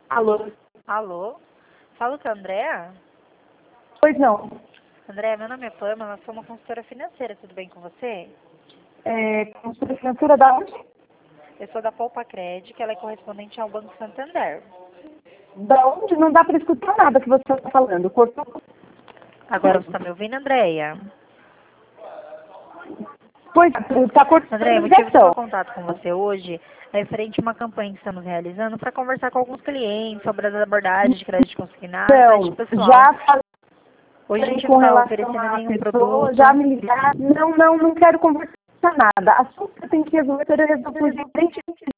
Alô? Alô? Falo com a Andréa? Pois não. Andréa, meu nome é Pamela, eu sou uma consultora financeira, tudo bem com você? Consulta financeira da onde? Eu sou da Poupa Cred, que ela é correspondente ao Banco Santander. Da onde? Não dá para escutar nada que você está falando. Cortou. Agora você está me ouvindo, Andréia? Pois, está cortando Andréia, a o motivo do meu ligação. contato com você hoje é referente a uma campanha que estamos realizando para conversar com alguns clientes sobre as abordagens de crédito consignado, crédito Então, pessoal. já Hoje a falei gente com não está relação oferecendo à nenhum pessoa, produto. já me ligaram. Não quero conversar nada. Assunto que eu tenho que resolver, eu resolvo com o gerente